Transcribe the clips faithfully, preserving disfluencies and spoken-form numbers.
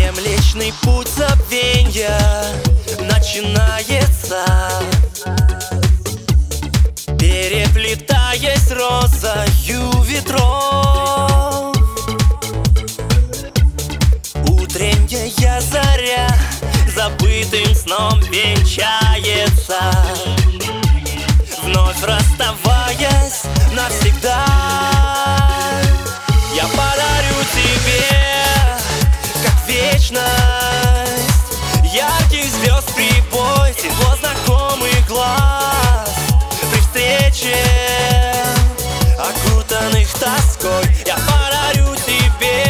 Млечный путь забвенья начинается, переплетаясь розою ветров. Утренняя заря забытым сном венчается, вновь расставаясь навсегда. Я подарю тебе, как вечность, ярких звезд прибой, тепло знакомых глаз. При встрече, окутанных тоской, я подарю тебе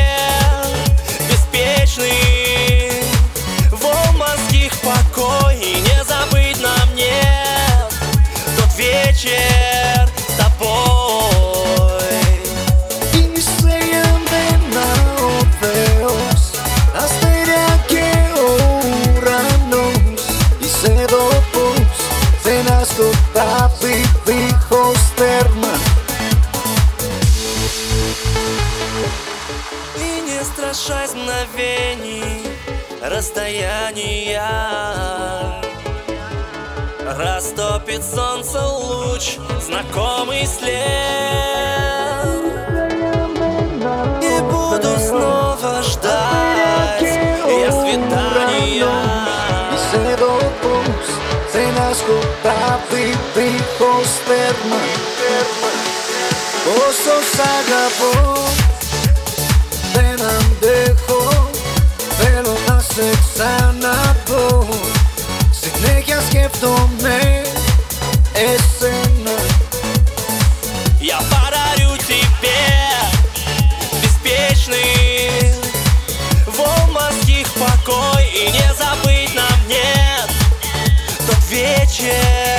беспечный волн-морских покой. И не забыть нам нет тот вечер с тобой. И не страшась мгновений расстояния, растопит солнце луч, знакомый след. И буду снова ждать я свидания. Όσο σ' αγαπώ δεν αντέχω, θέλω να σε ξαναδώ. Συνέχεια σκέφτομαι εσένα. Я подарю тебе беспечный волн-морских покой. И не забыть нам нет тот вечер